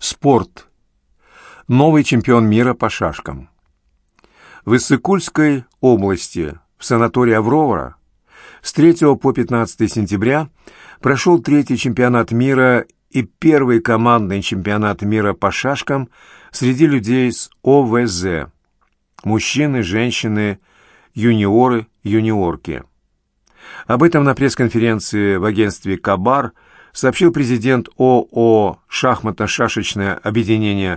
Спорт. Новый чемпион мира по шашкам. В Иссык-Кульской области, в санатории «Аврора», с 3 по 15 сентября прошел 3-й чемпионат мира и 1-й командный чемпионат мира по шашкам среди людей с ОВЗ. Мужчины, женщины, юниоры, юниорки. Об этом на пресс-конференции в агентстве «Кабар» сообщил президент ООО «Шахматно-шашечное объединение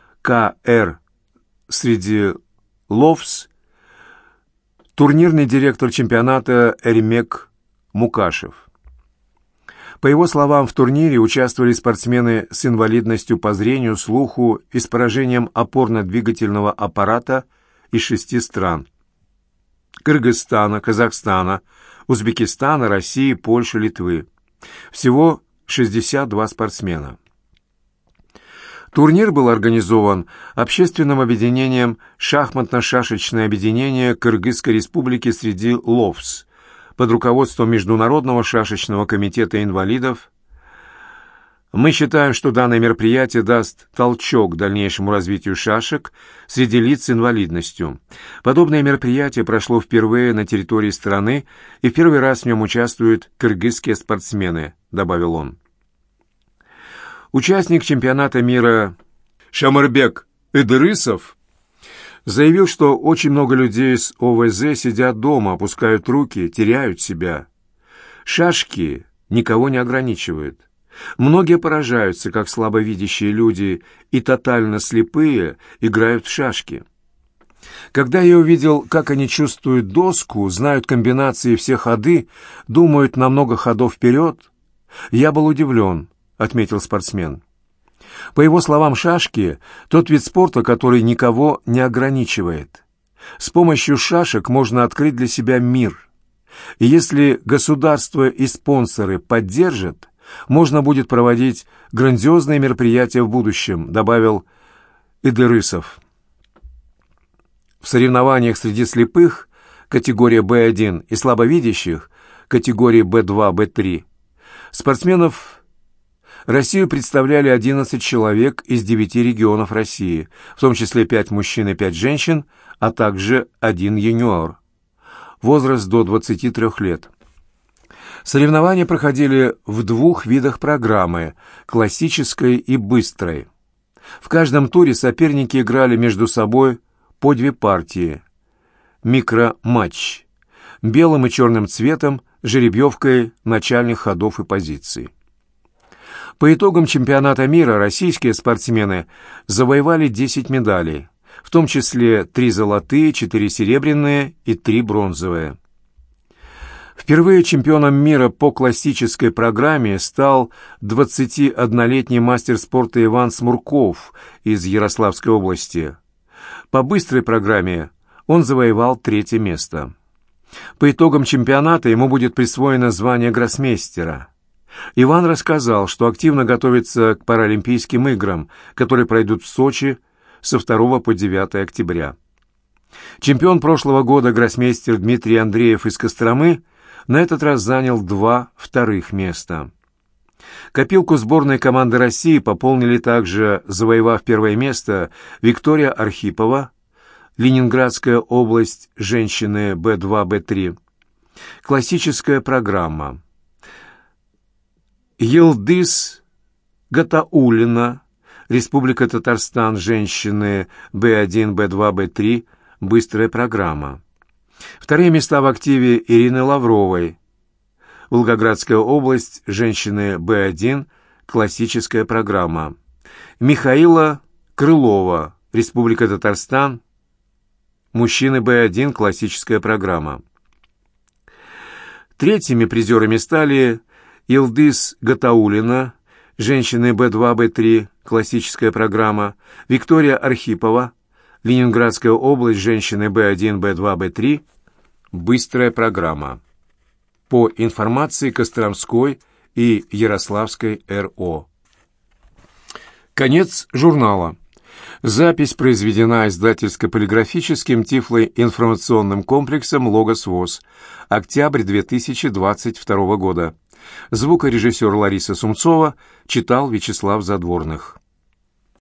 КР среди ЛОВС», турнирный директор чемпионата Эрмек Мукашев. По его словам, в турнире участвовали спортсмены с инвалидностью по зрению, слуху и с поражением опорно-двигательного аппарата из 6 стран: Кыргызстана, Казахстана, Узбекистана, России, Польши, Литвы. Всего 62 спортсмена. Турнир был организован общественным объединением «Шахматно-шашечное объединение Кыргызской республики среди ЛОВС» под руководством Международного шашечного комитета инвалидов. Мы считаем, что данное мероприятие даст толчок к дальнейшему развитию шашек среди лиц с инвалидностью. Подобное мероприятие прошло впервые на территории страны, и в первый раз в нем участвуют кыргызские спортсмены, добавил он. Участник чемпионата мира Шамарбек Эдырысов заявил, что очень много людей с ОВЗ сидят дома, опускают руки, теряют себя. Шашки никого не ограничивают. Многие поражаются, как слабовидящие люди и тотально слепые играют в шашки. Когда я увидел, как они чувствуют доску, знают комбинации все ходы, думают на много ходов вперед, я был удивлен, отметил спортсмен. По его словам, шашки – тот вид спорта, который никого не ограничивает. С помощью шашек можно открыть для себя мир. И если государство и спонсоры поддержат, можно будет проводить грандиозные мероприятия в будущем, добавил Эдырысов. В соревнованиях среди слепых категория Б1 и слабовидящих категории Б2, Б3 спортсменов Россию представляли 11 человек из 9 регионов России, в том числе 5 мужчин и 5 женщин, а также 1 юниор. Возраст до 23 лет. Соревнования проходили в 2 видах программы – классической и быстрой. В каждом туре соперники играли между собой по 2 партии – микроматч, белым и черным цветом, жеребьевкой начальных ходов и позиций. По итогам чемпионата мира российские спортсмены завоевали 10 медалей, в том числе 3 золотые, 4 серебряные и 3 бронзовые. Впервые чемпионом мира по классической программе стал 21-летний мастер спорта Иван Смурков из Ярославской области. По быстрой программе он завоевал 3-е место. По итогам чемпионата ему будет присвоено звание гроссмейстера. Иван рассказал, что активно готовится к Паралимпийским играм, которые пройдут в Сочи со 2 по 9 октября. Чемпион прошлого года гроссмейстер Дмитрий Андреев из Костромы на этот раз занял 2 вторых места. Копилку сборной команды России пополнили также, завоевав 1-е место, Виктория Архипова, Ленинградская область, женщины Б2, Б3. Классическая программа. Йылдыз Гатауллина, Республика Татарстан, женщины Б1, Б2, Б3, быстрая программа. 2-е места в активе Ирины Лавровой, Волгоградская область, женщины Б1, классическая программа. Михаила Крылова, Республика Татарстан, мужчины Б1, классическая программа. 3-ми призерами стали Йылдыз Гатауллина, женщины Б2, Б3, классическая программа, Виктория Архипова, Ленинградская область, женщины Б1, Б2, Б3, быстрая программа. По информации Костромской и Ярославской РО. Конец журнала. Запись произведена издательско-полиграфическим тифлоинформационным комплексом «Логос ВОС». Октябрь 2022 года. Звукорежиссер Лариса Сумцова читал Вячеслав Задворных.